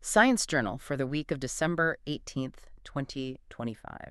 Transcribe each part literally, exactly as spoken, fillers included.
Science Journal for the week of December eighteenth, twenty twenty-five.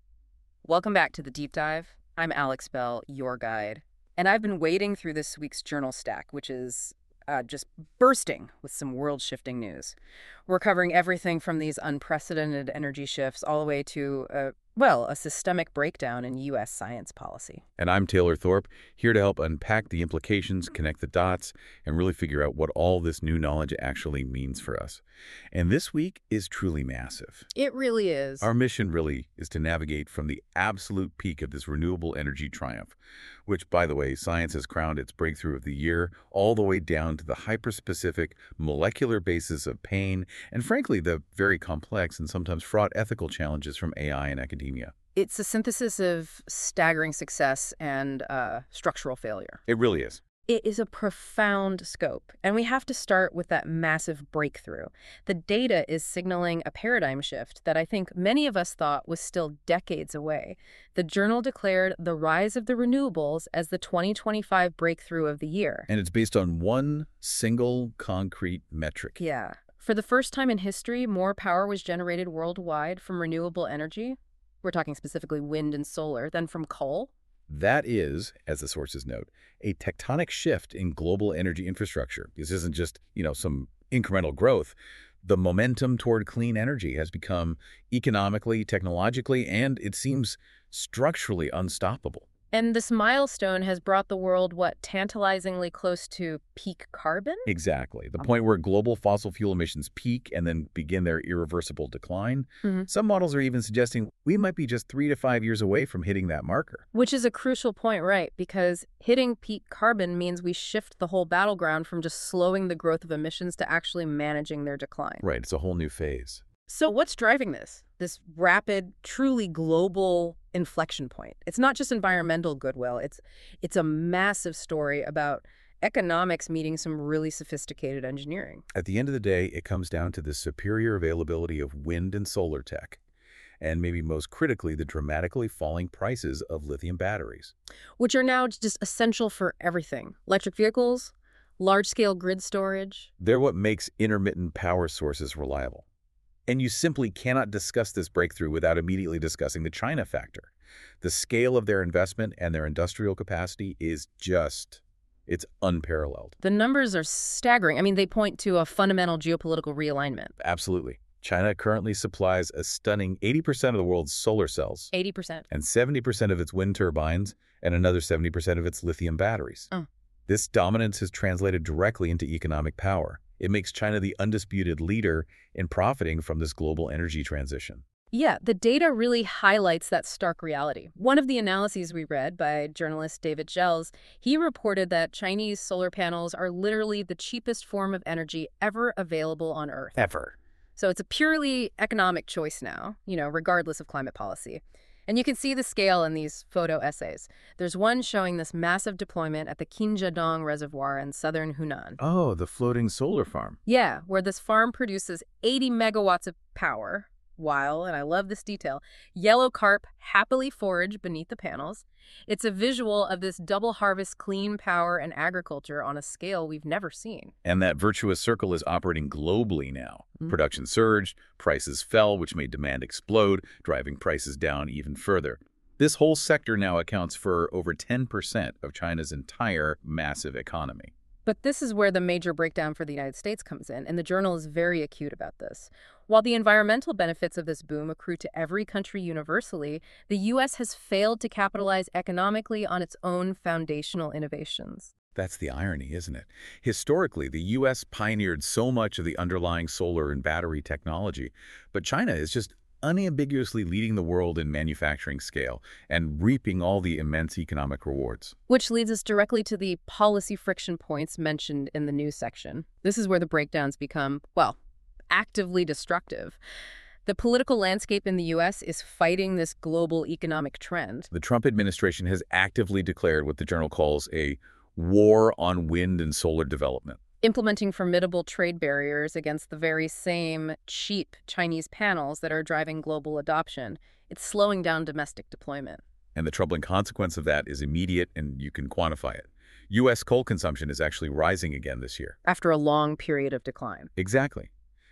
Welcome back to the Deep Dive. I'm Alex Bell, your guide. And I've been wading through this week's journal stack, which is uh, just bursting with some world-shifting news. We're covering everything from these unprecedented energy shifts all the way to, uh, well, a systemic breakdown in U S science policy. And I'm Taylor Thorpe, here to help unpack the implications, connect the dots, and really figure out what all this new knowledge actually means for us. And this week is truly massive. It really is. Our mission really is to navigate from the absolute peak of this renewable energy triumph, which, by the way, science has crowned its breakthrough of the year, all the way down to the hyper-specific molecular basis of pain, and frankly, the very complex and sometimes fraught ethical challenges from A I and academia. It's a synthesis of staggering success and uh, structural failure. It really is. It is a profound scope, and we have to start with that massive breakthrough. The data is signaling a paradigm shift that I think many of us thought was still decades away. The journal declared the rise of the renewables as the twenty twenty-five breakthrough of the year. And it's based on one single concrete metric. Yeah. For the first time in history, more power was generated worldwide from renewable energy. We're talking specifically wind and solar, than from coal. That is, as the sources note, a tectonic shift in global energy infrastructure. This isn't just, you know, some incremental growth. The momentum toward clean energy has become economically, technologically, and it seems structurally unstoppable. And this milestone has brought the world, what, tantalizingly close to peak carbon? Exactly. The point where global fossil fuel emissions peak and then begin their irreversible decline. Mm-hmm. Some models are even suggesting we might be just three to five years away from hitting that marker. Which is a crucial point, right? Because hitting peak carbon means we shift the whole battleground from just slowing the growth of emissions to actually managing their decline. Right. It's a whole new phase. So what's driving this? This rapid, truly global inflection point. It's not just environmental goodwill. It's it's a massive story about economics meeting some really sophisticated engineering. At the end of the day, it comes down to the superior availability of wind and solar tech, and maybe most critically, the dramatically falling prices of lithium batteries. Which are now just essential for everything. Electric vehicles, large-scale grid storage. They're what makes intermittent power sources reliable. And you simply cannot discuss this breakthrough without immediately discussing the China factor. The scale of their investment and their industrial capacity is just, it's unparalleled. The numbers are staggering. I mean, they point to a fundamental geopolitical realignment. Absolutely. China currently supplies a stunning eighty percent of the world's solar cells. eighty percent. And seventy percent of its wind turbines and another seventy percent of its lithium batteries. Oh. This dominance has translated directly into economic power. It makes China the undisputed leader in profiting from this global energy transition. Yeah, the data really highlights that stark reality. One of the analyses we read by journalist David Gels, he reported that Chinese solar panels are literally the cheapest form of energy ever available on Earth. Ever. So it's a purely economic choice now, you know, regardless of climate policy. And you can see the scale in these photo essays. There's one showing this massive deployment at the Qinjiadong Reservoir in southern Hunan. Oh, the floating solar farm. Yeah, where this farm produces eighty megawatts of power, while, and I love this detail, yellow carp happily forage beneath the panels. It's a visual of this double harvest clean power and agriculture on a scale we've never seen. And that virtuous circle is operating globally now. Mm-hmm. Production surged, prices fell, which made demand explode, driving prices down even further. This whole sector now accounts for over ten percent of China's entire massive economy. But this is where the major breakdown for the United States comes in, and the journal is very acute about this. While the environmental benefits of this boom accrue to every country universally, the U S has failed to capitalize economically on its own foundational innovations. That's the irony, isn't it? Historically, the U S pioneered so much of the underlying solar and battery technology, but China is just unambiguously leading the world in manufacturing scale and reaping all the immense economic rewards. Which leads us directly to the policy friction points mentioned in the news section. This is where the breakdowns become, well, actively destructive. The political landscape in the U S is fighting this global economic trend. The Trump administration has actively declared what the journal calls a war on wind and solar development, implementing formidable trade barriers against the very same cheap Chinese panels that are driving global adoption. It's slowing down domestic deployment. And the troubling consequence of that is immediate, and you can quantify it. U S coal consumption is actually rising again this year. After a long period of decline. Exactly.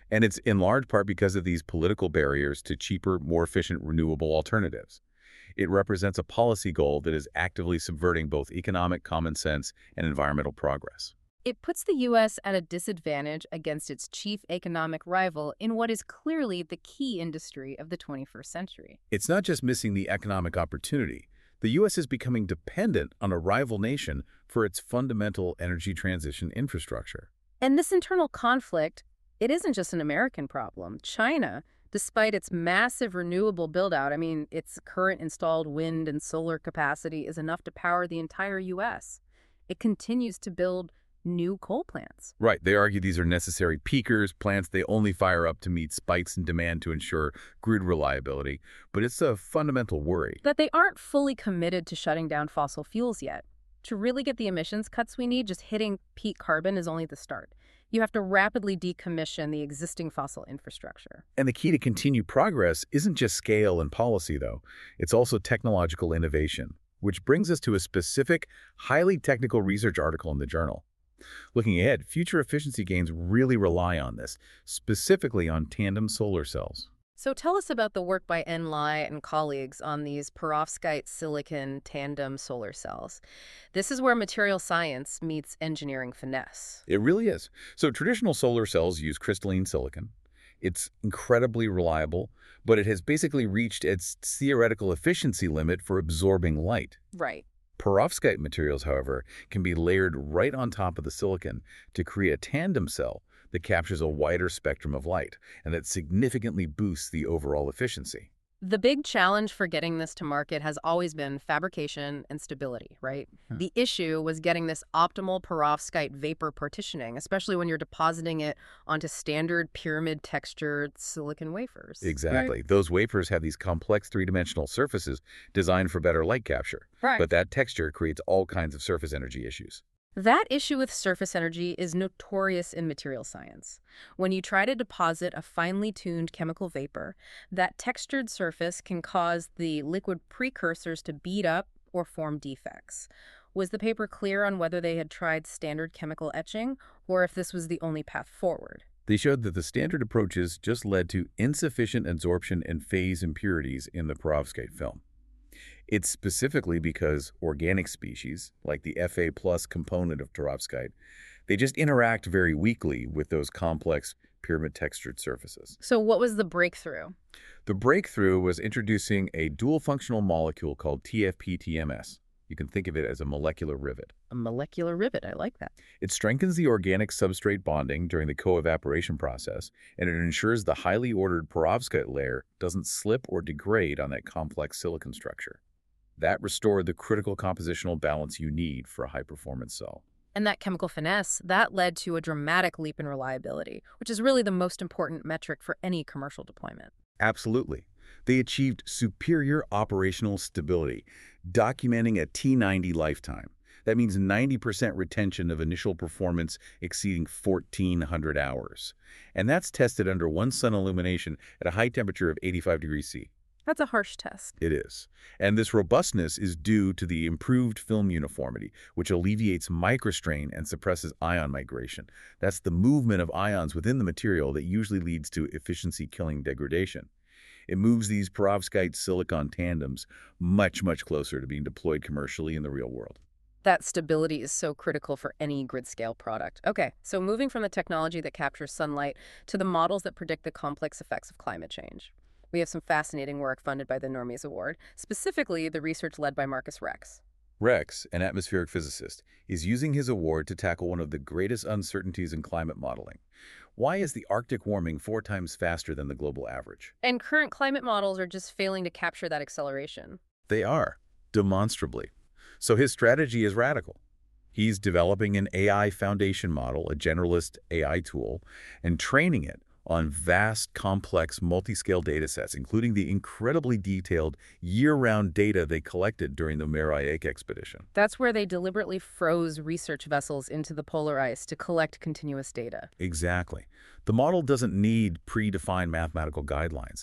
And it's in large part because of these political barriers to cheaper, more efficient renewable alternatives. It represents a policy goal that is actively subverting both economic common sense and environmental progress. It puts the U S at a disadvantage against its chief economic rival in what is clearly the key industry of the twenty-first century. It's not just missing the economic opportunity. The U S is becoming dependent on a rival nation for its fundamental energy transition infrastructure. And this internal conflict, it isn't just an American problem. China, despite its massive renewable build-out, I mean, its current installed wind and solar capacity is enough to power the entire U S. It continues to build new coal plants. Right. They argue these are necessary peakers, plants they only fire up to meet spikes in demand to ensure grid reliability. But it's a fundamental worry. That they aren't fully committed to shutting down fossil fuels yet. To really get the emissions cuts we need, just hitting peak carbon is only the start. You have to rapidly decommission the existing fossil infrastructure. And the key to continued progress isn't just scale and policy, though. It's also technological innovation, which brings us to a specific, highly technical research article in the journal. Looking ahead, future efficiency gains really rely on this, specifically on tandem solar cells. So tell us about the work by Enlight and colleagues on these perovskite silicon tandem solar cells. This is where material science meets engineering finesse. It really is. So traditional solar cells use crystalline silicon. It's incredibly reliable, but it has basically reached its theoretical efficiency limit for absorbing light. Right. Perovskite materials, however, can be layered right on top of the silicon to create a tandem cell that captures a wider spectrum of light and that significantly boosts the overall efficiency. The big challenge for getting this to market has always been fabrication and stability, right? Hmm. The issue was getting this optimal perovskite vapor partitioning, especially when you're depositing it onto standard pyramid textured silicon wafers. Exactly. Right. Those wafers have these complex three-dimensional surfaces designed for better light capture. Right. But that texture creates all kinds of surface energy issues. That issue with surface energy is notorious in material science. When you try to deposit a finely tuned chemical vapor, that textured surface can cause the liquid precursors to bead up or form defects. Was the paper clear on whether they had tried standard chemical etching or if this was the only path forward? They showed that the standard approaches just led to insufficient absorption and phase impurities in the perovskite film. It's specifically because organic species, like the F A plus component of perovskite, they just interact very weakly with those complex pyramid-textured surfaces. So what was the breakthrough? The breakthrough was introducing a dual-functional molecule called T F P T M S. You can think of it as a molecular rivet. A molecular rivet, I like that. It strengthens the organic substrate bonding during the co-evaporation process, and it ensures the highly ordered perovskite layer doesn't slip or degrade on that complex silicon structure. That restored the critical compositional balance you need for a high-performance cell. And that chemical finesse, that led to a dramatic leap in reliability, which is really the most important metric for any commercial deployment. Absolutely. They achieved superior operational stability, documenting a T ninety lifetime. That means ninety percent retention of initial performance exceeding fourteen hundred hours. And that's tested under one sun illumination at a high temperature of eighty-five degrees C. That's a harsh test. It is. And this robustness is due to the improved film uniformity, which alleviates microstrain and suppresses ion migration. That's the movement of ions within the material that usually leads to efficiency-killing degradation. It moves these perovskite silicon tandems much, much closer to being deployed commercially in the real world. That stability is so critical for any grid-scale product. Okay, so moving from the technology that captures sunlight to the models that predict the complex effects of climate change. We have some fascinating work funded by the Normies Award, specifically the research led by Marcus Rex. Rex, an atmospheric physicist, is using his award to tackle one of the greatest uncertainties in climate modeling. Why is the Arctic warming four times faster than the global average? And current climate models are just failing to capture that acceleration. They are, demonstrably. So his strategy is radical. He's developing an A I foundation model, a generalist A I tool, and training it on vast, complex, multi-scale datasets, including the incredibly detailed year-round data they collected during the Mare expedition. That's where they deliberately froze research vessels into the polar ice to collect continuous data. Exactly. The model doesn't need predefined mathematical guidelines.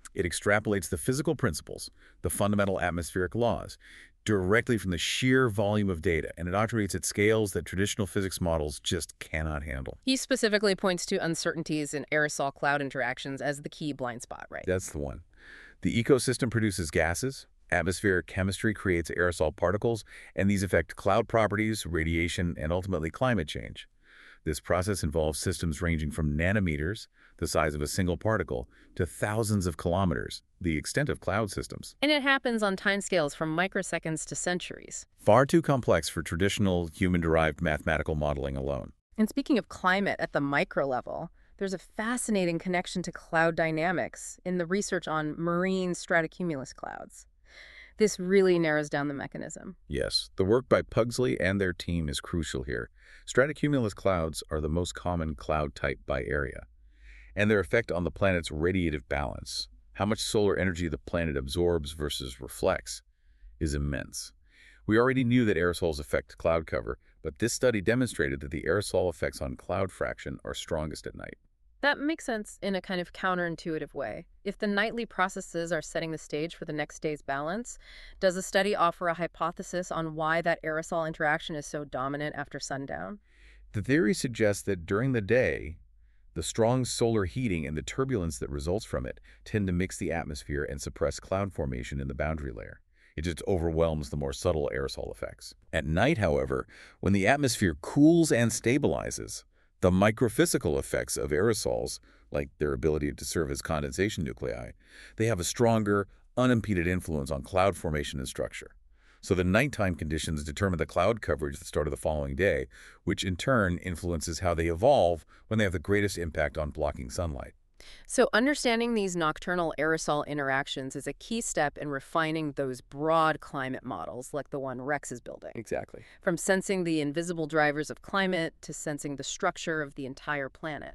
It extrapolates the physical principles, the fundamental atmospheric laws, directly from the sheer volume of data, and it operates at scales that traditional physics models just cannot handle. He specifically points to uncertainties in aerosol cloud interactions as the key blind spot, right? That's the one. The ecosystem produces gases, atmospheric chemistry creates aerosol particles, and these affect cloud properties, radiation, and ultimately climate change. This process involves systems ranging from nanometers, the size of a single particle, to thousands of kilometers, the extent of cloud systems. And it happens on timescales from microseconds to centuries. Far too complex for traditional human-derived mathematical modeling alone. And speaking of climate at the micro level, there's a fascinating connection to cloud dynamics in the research on marine stratocumulus clouds. This really narrows down the mechanism. Yes, the work by Pugsley and their team is crucial here. Stratocumulus clouds are the most common cloud type by area, and their effect on the planet's radiative balance, how much solar energy the planet absorbs versus reflects, is immense. We already knew that aerosols affect cloud cover, but this study demonstrated that the aerosol effects on cloud fraction are strongest at night. That makes sense in a kind of counterintuitive way. If the nightly processes are setting the stage for the next day's balance, does the study offer a hypothesis on why that aerosol interaction is so dominant after sundown? The theory suggests that during the day, the strong solar heating and the turbulence that results from it tend to mix the atmosphere and suppress cloud formation in the boundary layer. It just overwhelms the more subtle aerosol effects. At night, however, when the atmosphere cools and stabilizes, the microphysical effects of aerosols, like their ability to serve as condensation nuclei, they have a stronger, unimpeded influence on cloud formation and structure. So the nighttime conditions determine the cloud coverage at the start of the following day, which in turn influences how they evolve when they have the greatest impact on blocking sunlight. So understanding these nocturnal aerosol interactions is a key step in refining those broad climate models like the one Rex is building. Exactly. From sensing the invisible drivers of climate to sensing the structure of the entire planet.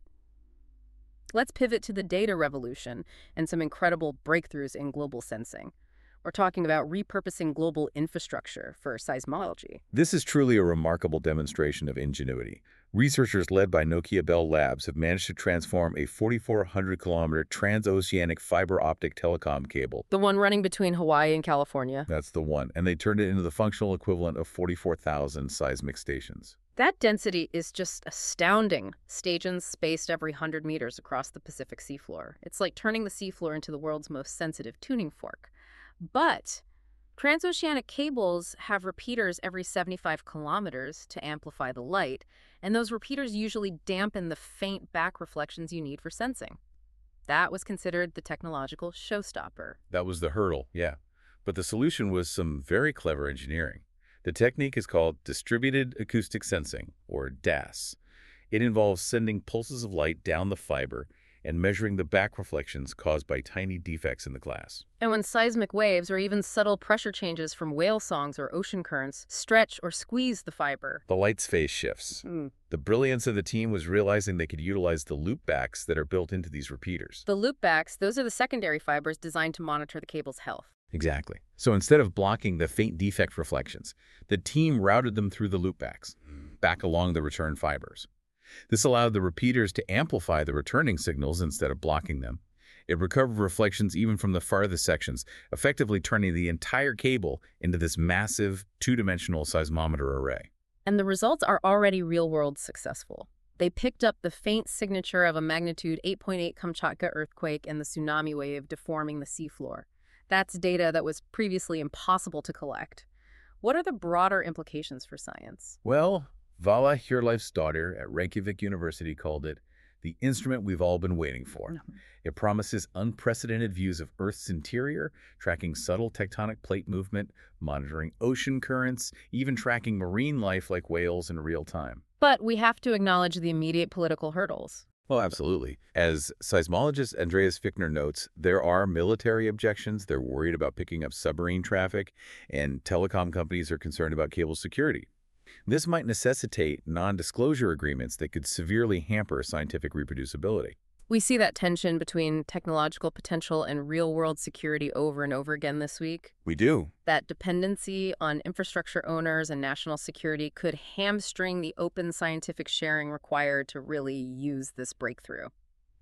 Let's pivot to the data revolution and some incredible breakthroughs in global sensing. We're talking about repurposing global infrastructure for seismology. This is truly a remarkable demonstration of ingenuity. Researchers led by Nokia Bell Labs have managed to transform a forty-four hundred kilometer transoceanic fiber optic telecom cable. The one running between Hawaii and California. That's the one. And they turned it into the functional equivalent of forty-four thousand seismic stations. That density is just astounding. Stations spaced every one hundred meters across the Pacific seafloor. It's like turning the seafloor into the world's most sensitive tuning fork. But transoceanic cables have repeaters every seventy-five kilometers to amplify the light, and those repeaters usually dampen the faint back reflections you need for sensing. That was considered the technological showstopper. That was the hurdle, yeah. But the solution was some very clever engineering. The technique is called Distributed Acoustic Sensing, or D A S. It involves sending pulses of light down the fiber and measuring the back reflections caused by tiny defects in the glass. And when seismic waves or even subtle pressure changes from whale songs or ocean currents stretch or squeeze the fiber, the light's phase shifts. Mm. The brilliance of the team was realizing they could utilize the loopbacks that are built into these repeaters. The loopbacks, those are the secondary fibers designed to monitor the cable's health. Exactly. So instead of blocking the faint defect reflections, the team routed them through the loopbacks, back along the return fibers. This allowed the repeaters to amplify the returning signals instead of blocking them. It recovered reflections even from the farthest sections, effectively turning the entire cable into this massive, two-dimensional seismometer array. And the results are already real-world successful. They picked up the faint signature of a magnitude eight point eight Kamchatka earthquake and the tsunami wave deforming the seafloor. That's data that was previously impossible to collect. What are the broader implications for science? Well, Vala Hjörleifsdóttir at Reykjavik University called it the instrument we've all been waiting for. No. It promises unprecedented views of Earth's interior, tracking subtle tectonic plate movement, monitoring ocean currents, even tracking marine life like whales in real time. But we have to acknowledge the immediate political hurdles. Well, absolutely. As seismologist Andreas Fichtner notes, there are military objections. They're worried about picking up submarine traffic, and telecom companies are concerned about cable security. This might necessitate non-disclosure agreements that could severely hamper scientific reproducibility. We see that tension between technological potential and real-world security over and over again this week. We do. That dependency on infrastructure owners and national security could hamstring the open scientific sharing required to really use this breakthrough.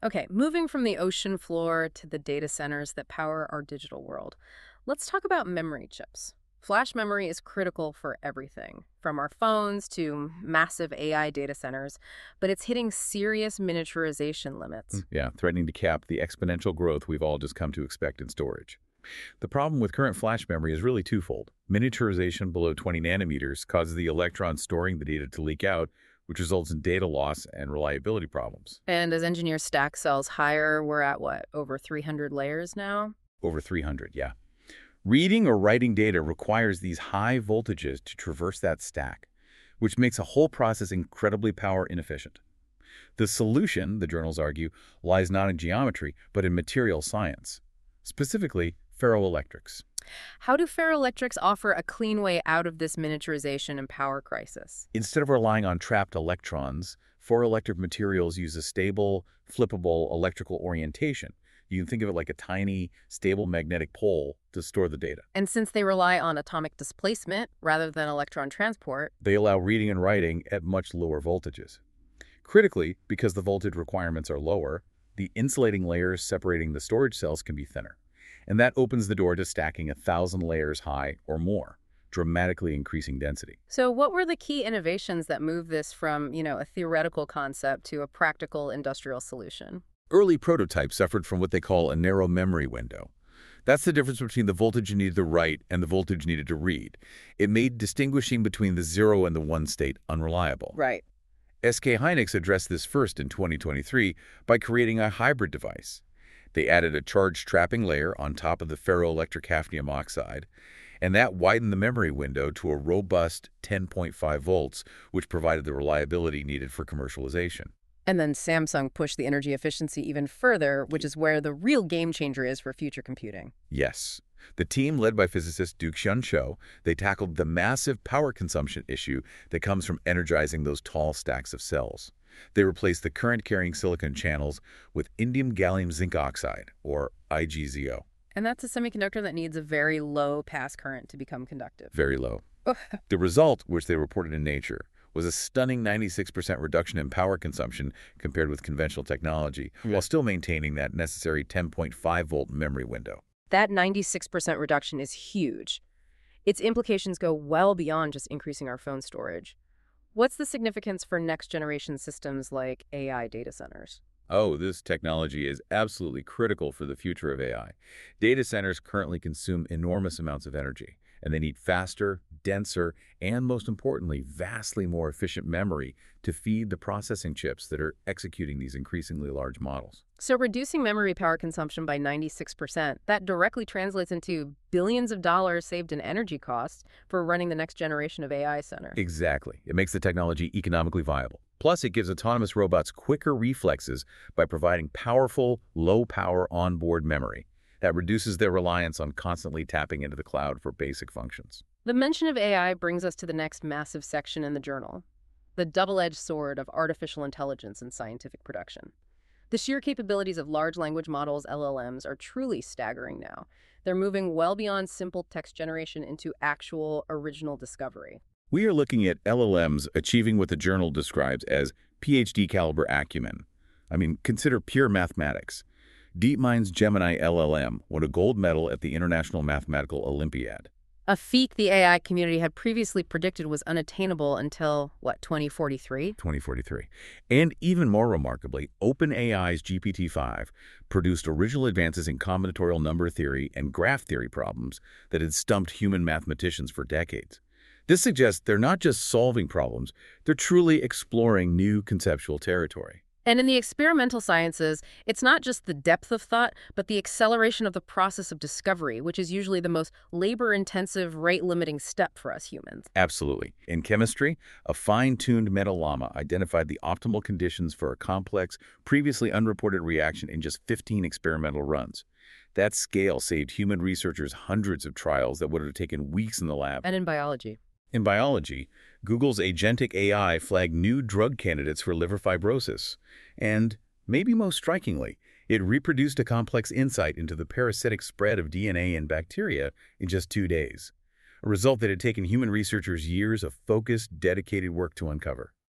Okay, moving from the ocean floor to the data centers that power our digital world, let's talk about memory chips. Flash memory is critical for everything, from our phones to massive A I data centers, but it's hitting serious miniaturization limits. Yeah, threatening to cap the exponential growth we've all just come to expect in storage. The problem with current flash memory is really twofold. Miniaturization below twenty nanometers causes the electrons storing the data to leak out, which results in data loss and reliability problems. And as engineers stack cells higher, we're at what, over three hundred layers now? Over three hundred, yeah. Reading or writing data requires these high voltages to traverse that stack, which makes a whole process incredibly power inefficient. The solution, the journals argue, lies not in geometry, but in material science, specifically ferroelectrics. How do ferroelectrics offer a clean way out of this miniaturization and power crisis? Instead of relying on trapped electrons, ferroelectric materials use a stable, flippable electrical orientation. You can think of it like a tiny, stable magnetic pole to store the data. And since they rely on atomic displacement rather than electron transport, They allow reading and writing at much lower voltages. Critically, because the voltage requirements are lower, the insulating layers separating the storage cells can be thinner. And that opens the door to stacking a thousand layers high or more, dramatically increasing density. so what were the key innovations that moved this from, you know, a theoretical concept to a practical industrial solution? Early prototypes suffered from what they call a narrow memory window. That's the difference between the voltage you needed to write and the voltage needed to read. It made distinguishing between the zero and the one state unreliable. Right. S K Hynix addressed this first in twenty twenty-three by creating a hybrid device. They added a charge trapping layer on top of the ferroelectric hafnium oxide, and that widened the memory window to a robust ten point five volts, which provided the reliability needed for commercialization. And then Samsung pushed the energy efficiency even further, which is where the real game changer is for future computing. Yes. The team, led by physicist Duke-Hyun Cho, they tackled the massive power consumption issue that comes from energizing those tall stacks of cells. They replaced the current-carrying silicon channels with indium gallium zinc oxide, or I G Z O. And that's a semiconductor that needs a very low pass current to become conductive. Very low. The result, which they reported in Nature, was a stunning ninety-six percent reduction in power consumption compared with conventional technology, while still maintaining that necessary ten point five volt memory window. That ninety-six percent reduction is huge. Its implications go well beyond just increasing our phone storage. What's the significance for next-generation systems like A I data centers? Oh, this technology is absolutely critical for the future of A I. Data centers currently consume enormous amounts of energy, and they need faster, denser, and most importantly, vastly more efficient memory to feed the processing chips that are executing these increasingly large models. So reducing memory power consumption by ninety-six percent, that directly translates into billions of dollars saved in energy costs for running the next generation of A I center. Exactly. It makes the technology economically viable. Plus, it gives autonomous robots quicker reflexes by providing powerful, low-power onboard memory that reduces their reliance on constantly tapping into the cloud for basic functions. The mention of A I brings us to the next massive section in the journal, the double-edged sword of artificial intelligence in scientific production. The sheer capabilities of large language models, L L Ms, are truly staggering now. They're moving well beyond simple text generation into actual original discovery. We are looking at L L Ms achieving what the journal describes as PhD caliber acumen. I mean, consider pure mathematics. DeepMind's Gemini L L M won a gold medal at the International Mathematical Olympiad. A feat the A I community had previously predicted was unattainable until, what, twenty forty-three? twenty forty-three. And even more remarkably, OpenAI's G P T five produced original advances in combinatorial number theory and graph theory problems that had stumped human mathematicians for decades. This suggests they're not just solving problems, they're truly exploring new conceptual territory. And in the experimental sciences, it's not just the depth of thought, but the acceleration of the process of discovery, which is usually the most labor-intensive, rate-limiting step for us humans. Absolutely. In chemistry, a fine-tuned metalama identified the optimal conditions for a complex, previously unreported reaction in just fifteen experimental runs. That scale saved human researchers hundreds of trials that would have taken weeks in the lab. And in biology. In biology, Google's agentic A I flagged new drug candidates for liver fibrosis. And, maybe most strikingly, it reproduced a complex insight into the parasitic spread of D N A in bacteria in just two days, a result that had taken human researchers years of focused, dedicated work to uncover.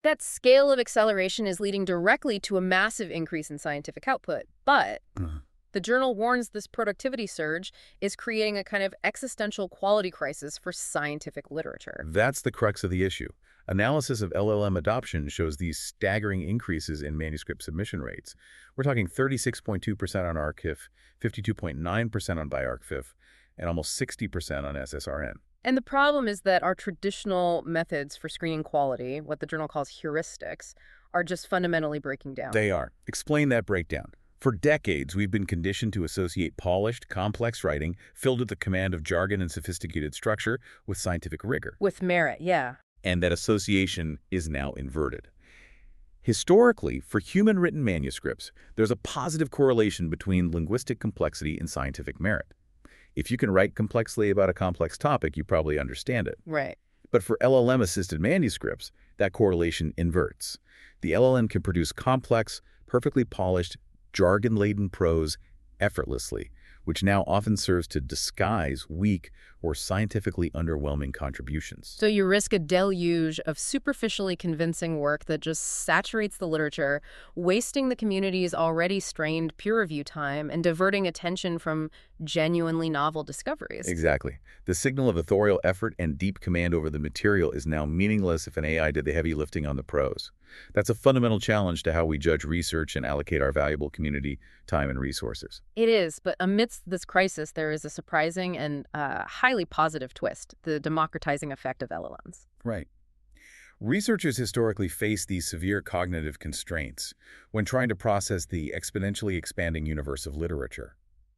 That scale of acceleration is leading directly to a massive increase in scientific output, but Uh, the journal warns this productivity surge is creating a kind of existential quality crisis for scientific literature. That's the crux of the issue. Analysis of L L M adoption shows these staggering increases in manuscript submission rates. We're talking thirty-six point two percent on ArcGIS, fifty-two point nine percent on bioArcGIS, and almost sixty percent on S S R N. And the problem is that our traditional methods for screening quality, what the journal calls heuristics, are just fundamentally breaking down. They are. Explain that breakdown. For decades, we've been conditioned to associate polished, complex writing filled with the command of jargon and sophisticated structure with scientific rigor. With merit, yeah. And that association is now inverted. Historically, for human-written manuscripts, there's a positive correlation between linguistic complexity and scientific merit. If you can write complexly about a complex topic, you probably understand it. Right. But for L L M-assisted manuscripts, that correlation inverts. The L L M can produce complex, perfectly polished, jargon-laden prose effortlessly, which now often serves to disguise weak or scientifically underwhelming contributions. So you risk a deluge of superficially convincing work that just saturates the literature, wasting the community's already strained peer review time and diverting attention from genuinely novel discoveries. Exactly. The signal of authorial effort and deep command over the material is now meaningless if an A I did the heavy lifting on the prose. That's a fundamental challenge to how we judge research and allocate our valuable community time and resources. It is, but amidst this crisis, there is a surprising and uh, highly positive twist, the democratizing effect of L L Ms. Right. Researchers historically face these severe cognitive constraints when trying to process the exponentially expanding universe of literature.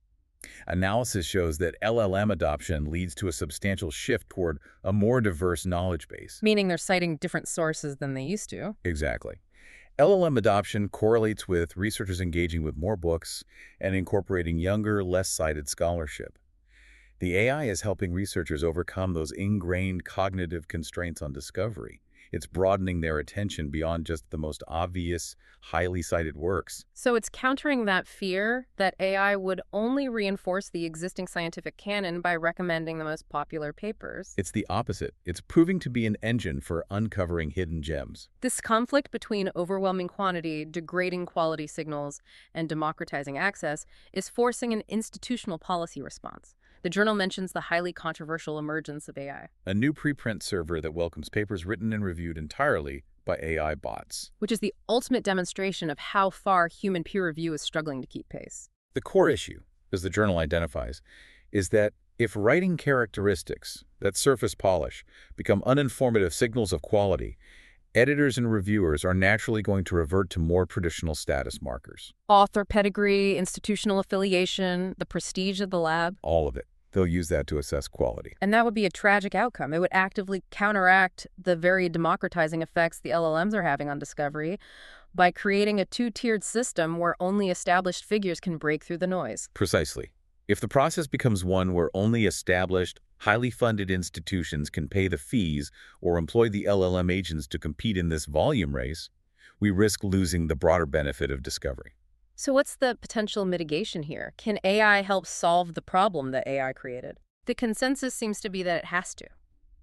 Analysis shows that L L M adoption leads to a substantial shift toward a more diverse knowledge base. Meaning they're citing different sources than they used to. Exactly. L L M adoption correlates with researchers engaging with more books and incorporating younger, less cited scholarship. The A I is helping researchers overcome those ingrained cognitive constraints on discovery. It's broadening their attention beyond just the most obvious, highly cited works. So it's countering that fear that A I would only reinforce the existing scientific canon by recommending the most popular papers. It's the opposite. It's proving to be an engine for uncovering hidden gems. This conflict between overwhelming quantity, degrading quality signals, and democratizing access is forcing an institutional policy response. The journal mentions the highly controversial emergence of A I. A new preprint server that welcomes papers written and reviewed entirely by A I bots. Which is the ultimate demonstration of how far human peer review is struggling to keep pace. The core issue, as the journal identifies, is that if writing characteristics, that surface polish, become uninformative signals of quality, editors and reviewers are naturally going to revert to more traditional status markers. Author pedigree, institutional affiliation, the prestige of the lab. All of it. They'll use that to assess quality. And that would be a tragic outcome. It would actively counteract the very democratizing effects the L L Ms are having on discovery by creating a two-tiered system where only established figures can break through the noise. Precisely. If the process becomes one where only established, highly funded institutions can pay the fees or employ the L L M agents to compete in this volume race, we risk losing the broader benefit of discovery. So what's the potential mitigation here? Can A I help solve the problem that A I created? The consensus seems to be that it has to.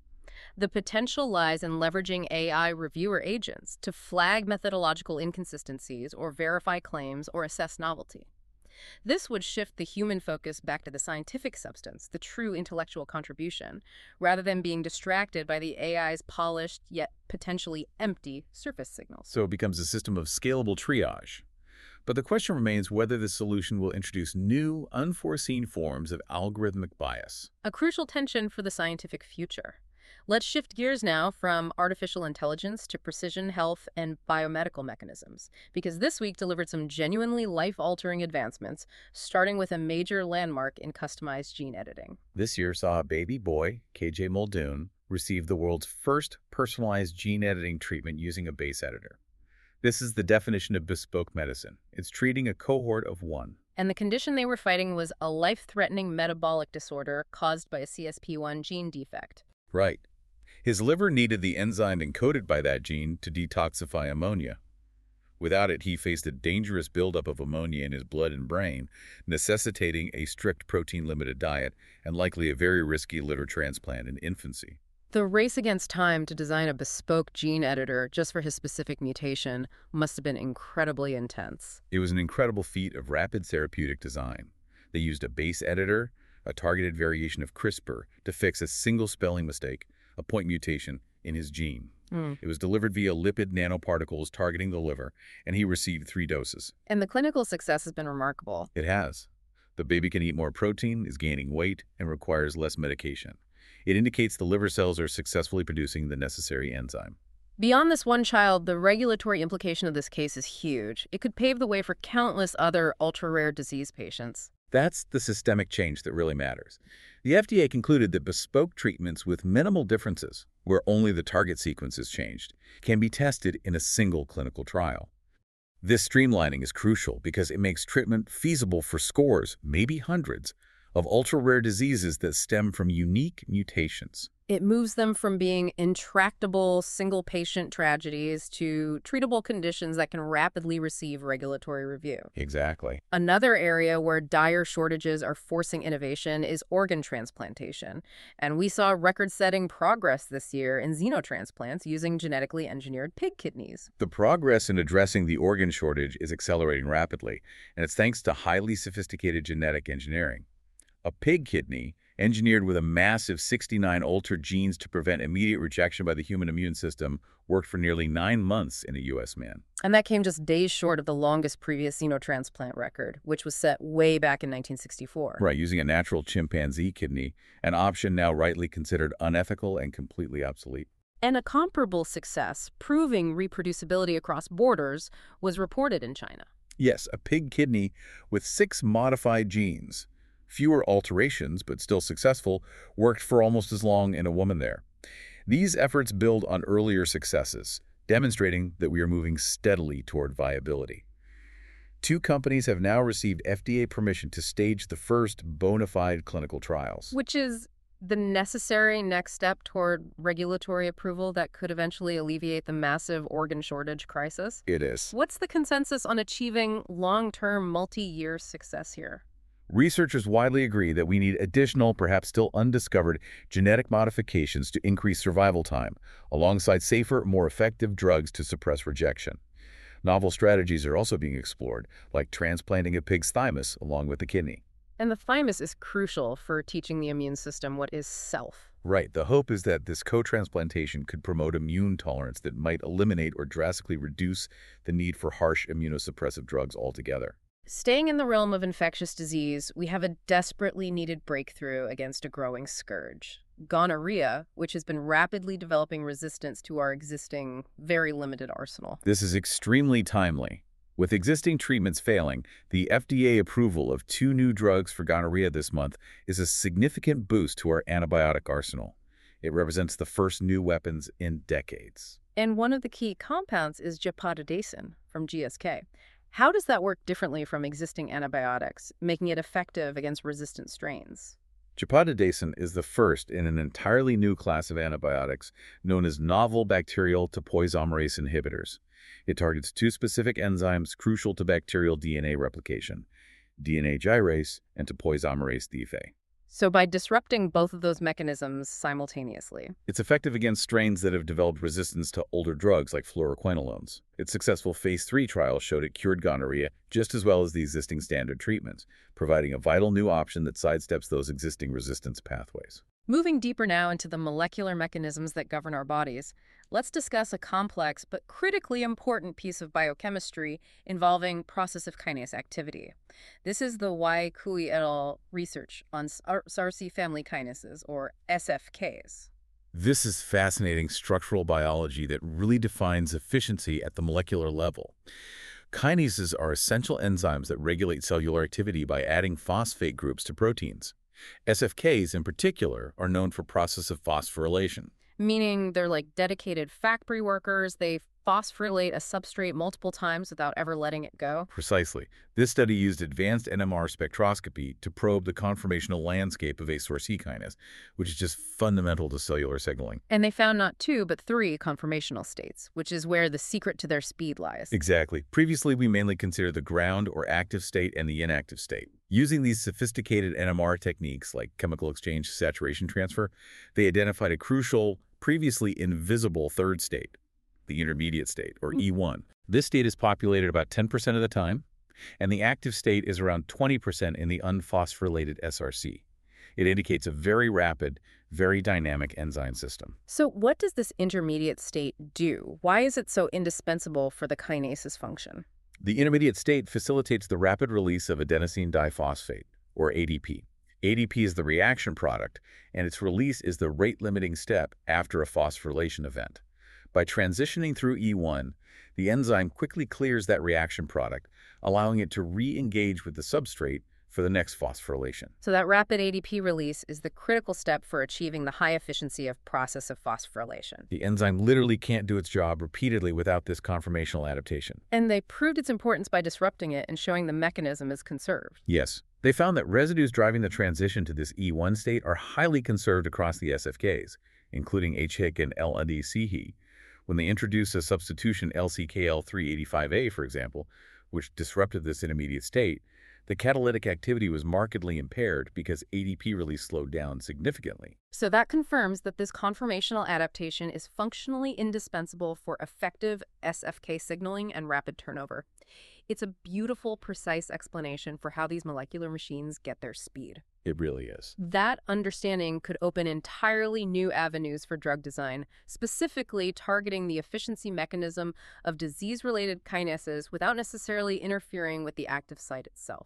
The potential lies in leveraging A I reviewer agents to flag methodological inconsistencies or verify claims or assess novelty. This would shift the human focus back to the scientific substance, the true intellectual contribution, rather than being distracted by the A I's polished yet potentially empty surface signals. So it becomes a system of scalable triage. But the question remains whether this solution will introduce new, unforeseen forms of algorithmic bias. A crucial tension for the scientific future. Let's shift gears now from artificial intelligence to precision health and biomedical mechanisms, because this week delivered some genuinely life-altering advancements, starting with a major landmark in customized gene editing. This year saw a baby boy, K J Muldoon, receive the world's first personalized gene editing treatment using a base editor. This is the definition of bespoke medicine. It's treating a cohort of one. And the condition they were fighting was a life-threatening metabolic disorder caused by a C S P one gene defect. Right. His liver needed the enzyme encoded by that gene to detoxify ammonia. Without it, he faced a dangerous buildup of ammonia in his blood and brain, necessitating a strict protein-limited diet and likely a very risky liver transplant in infancy. The race against time to design a bespoke gene editor just for his specific mutation must have been incredibly intense. It was an incredible feat of rapid therapeutic design. They used a base editor, a targeted variation of CRISPR, to fix a single spelling mistake, a point mutation, in his gene. Mm. It was delivered via lipid nanoparticles targeting the liver, and he received three doses. And the clinical success has been remarkable. It has. The baby can eat more protein, is gaining weight, and requires less medication. It indicates the liver cells are successfully producing the necessary enzyme. Beyond this one child, the regulatory implication of this case is huge. It could pave the way for countless other ultra-rare disease patients. That's the systemic change that really matters. The F D A concluded that bespoke treatments with minimal differences, where only the target sequence is changed, can be tested in a single clinical trial. This streamlining is crucial because it makes treatment feasible for scores, maybe hundreds, of ultra-rare diseases that stem from unique mutations. It moves them from being intractable single-patient tragedies to treatable conditions that can rapidly receive regulatory review. Exactly. Another area where dire shortages are forcing innovation is organ transplantation. And we saw record-setting progress this year in xenotransplants using genetically engineered pig kidneys. The progress in addressing the organ shortage is accelerating rapidly, and it's thanks to highly sophisticated genetic engineering. A pig kidney, engineered with a massive sixty-nine altered genes to prevent immediate rejection by the human immune system, worked for nearly nine months in a U S man. And that came just days short of the longest previous xenotransplant record, which was set way back in nineteen sixty-four. Right, using a natural chimpanzee kidney, an option now rightly considered unethical and completely obsolete. And a comparable success, proving reproducibility across borders, was reported in China. Yes, a pig kidney with six modified genes. Fewer alterations, but still successful, worked for almost as long in a woman there. These efforts build on earlier successes, demonstrating that we are moving steadily toward viability. Two companies have now received F D A permission to stage the first bona fide clinical trials. Which is the necessary next step toward regulatory approval that could eventually alleviate the massive organ shortage crisis. It is. What's the consensus on achieving long-term, multi-year success here? Researchers widely agree that we need additional, perhaps still undiscovered, genetic modifications to increase survival time, alongside safer, more effective drugs to suppress rejection. Novel strategies are also being explored, like transplanting a pig's thymus along with the kidney. And the thymus is crucial for teaching the immune system what is self. Right. The hope is that this co-transplantation could promote immune tolerance that might eliminate or drastically reduce the need for harsh immunosuppressive drugs altogether. Staying in the realm of infectious disease, we have a desperately needed breakthrough against a growing scourge. Gonorrhea, which has been rapidly developing resistance to our existing, very limited arsenal. This is extremely timely. With existing treatments failing, the F D A approval of two new drugs for gonorrhea this month is a significant boost to our antibiotic arsenal. It represents the first new weapons in decades. And one of the key compounds is gepotidacin from G S K. How does that work differently from existing antibiotics, making it effective against resistant strains? Gepotidacin is the first in an entirely new class of antibiotics known as novel bacterial topoisomerase inhibitors. It targets two specific enzymes crucial to bacterial D N A replication, D N A gyrase and topoisomerase dephase. So by disrupting both of those mechanisms simultaneously. It's effective against strains that have developed resistance to older drugs like fluoroquinolones. Its successful phase three trial showed it cured gonorrhea just as well as the existing standard treatments, providing a vital new option that sidesteps those existing resistance pathways. Moving deeper now into the molecular mechanisms that govern our bodies, let's discuss a complex but critically important piece of biochemistry involving process of kinase activity. This is the Wai Kui et al. Research on Sarsi family kinases, or S F Ks. This is fascinating structural biology that really defines efficiency at the molecular level. Kinases are essential enzymes that regulate cellular activity by adding phosphate groups to proteins. S F Ks, in particular, are known for process of phosphorylation. Meaning they're like dedicated factory workers. They phosphorylate a substrate multiple times without ever letting it go. Precisely. This study used advanced N M R spectroscopy to probe the conformational landscape of A S O R C kinase, which is just fundamental to cellular signaling. And they found not two, but three conformational states, which is where the secret to their speed lies. Exactly. Previously, we mainly considered the ground or active state and the inactive state. Using these sophisticated N M R techniques like chemical exchange saturation transfer, they identified a crucial, previously invisible third state, the intermediate state, or E one. This state is populated about ten percent of the time, and the active state is around twenty percent in the unphosphorylated S R C. It indicates a very rapid, very dynamic enzyme system. So what does this intermediate state do? Why is it so indispensable for the kinase's function? The intermediate state facilitates the rapid release of adenosine diphosphate, or A D P. A D P is the reaction product, and its release is the rate-limiting step after a phosphorylation event. By transitioning through E one, the enzyme quickly clears that reaction product, allowing it to re-engage with the substrate for the next phosphorylation. So that rapid A D P release is the critical step for achieving the high efficiency of process of phosphorylation. The enzyme literally can't do its job repeatedly without this conformational adaptation. And they proved its importance by disrupting it and showing the mechanism is conserved. Yes. They found that residues driving the transition to this E one state are highly conserved across the S F Ks, including H H I C and L D C H I. When they introduced a substitution L C K L three eighty-five A, for example, which disrupted this intermediate state, the catalytic activity was markedly impaired because A D P release slowed down significantly. So that confirms that this conformational adaptation is functionally indispensable for effective S F K signaling and rapid turnover. It's a beautiful, precise explanation for how these molecular machines get their speed. It really is. That understanding could open entirely new avenues for drug design, specifically targeting the efficiency mechanism of disease-related kinases without necessarily interfering with the active site itself.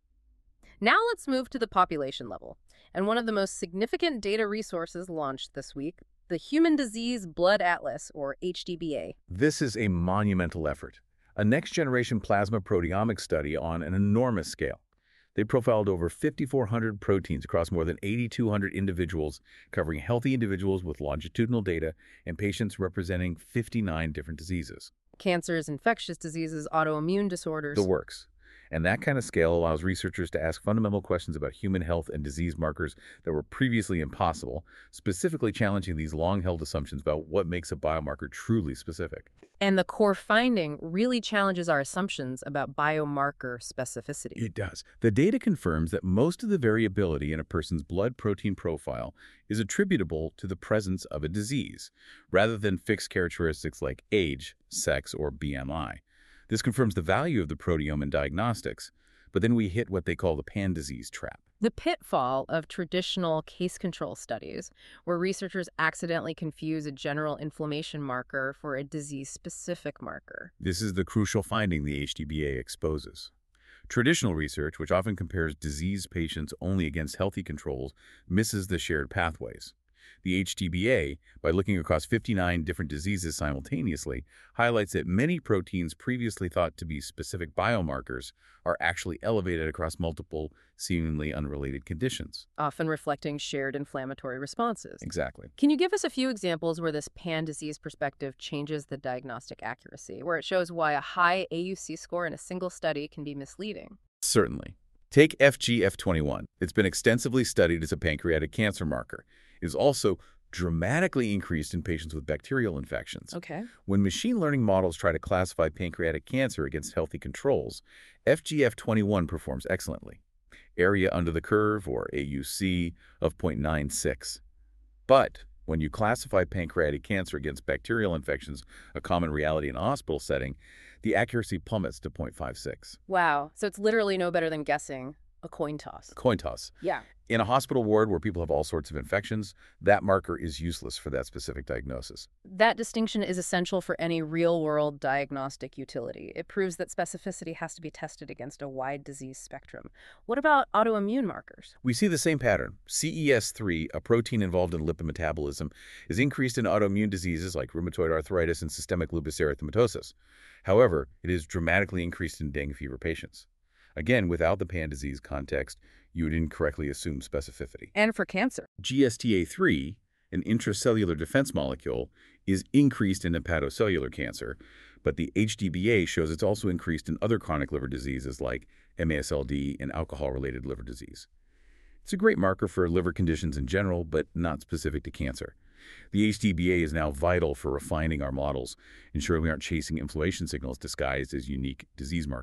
Now let's move to the population level, and one of the most significant data resources launched this week, the Human Disease Blood Atlas, or H D B A. This is a monumental effort, a next-generation plasma proteomics study on an enormous scale. They profiled over fifty-four hundred proteins across more than eighty-two hundred individuals, covering healthy individuals with longitudinal data and patients representing fifty-nine different diseases. Cancers, infectious diseases, autoimmune disorders. The works. And that kind of scale allows researchers to ask fundamental questions about human health and disease markers that were previously impossible, specifically challenging these long-held assumptions about what makes a biomarker truly specific. And the core finding really challenges our assumptions about biomarker specificity. It does. The data confirms that most of the variability in a person's blood protein profile is attributable to the presence of a disease, rather than fixed characteristics like age, sex, or B M I. This confirms the value of the proteome in diagnostics, but then we hit what they call the pan-disease trap. The pitfall of traditional case control studies, where researchers accidentally confuse a general inflammation marker for a disease-specific marker. This is the crucial finding the H D B A exposes. Traditional research, which often compares diseased patients only against healthy controls, misses the shared pathways. The H D B A, by looking across fifty-nine different diseases simultaneously, highlights that many proteins previously thought to be specific biomarkers are actually elevated across multiple, seemingly unrelated conditions. Often reflecting shared inflammatory responses. Exactly. Can you give us a few examples where this pan-disease perspective changes the diagnostic accuracy, where it shows why a high A U C score in a single study can be misleading? Certainly. Take F G F twenty-one. It's been extensively studied as a pancreatic cancer marker. It is also dramatically increased in patients with bacterial infections. Okay. When machine learning models try to classify pancreatic cancer against healthy controls, F G F twenty-one performs excellently. Area under the curve, or A U C, of zero point nine six. But when you classify pancreatic cancer against bacterial infections, a common reality in a hospital setting, the accuracy plummets to zero point five six. Wow. So it's literally no better than guessing a coin toss. Coin toss. Yeah. In a hospital ward where people have all sorts of infections, that marker is useless for that specific diagnosis. That distinction is essential for any real-world diagnostic utility. It proves that specificity has to be tested against a wide disease spectrum. What about autoimmune markers? We see the same pattern. C E S three, a protein involved in lipid metabolism, is increased in autoimmune diseases like rheumatoid arthritis and systemic lupus erythematosus. However, it is dramatically increased in dengue fever patients. Again, without the pan-disease context, you would incorrectly assume specificity. And for cancer. G S T A three, an intracellular defense molecule, is increased in hepatocellular cancer, but the H D B A shows it's also increased in other chronic liver diseases like M A S L D and alcohol-related liver disease. It's a great marker for liver conditions in general, but not specific to cancer. The H D B A is now vital for refining our models, ensuring we aren't chasing inflammation signals disguised as unique disease markers.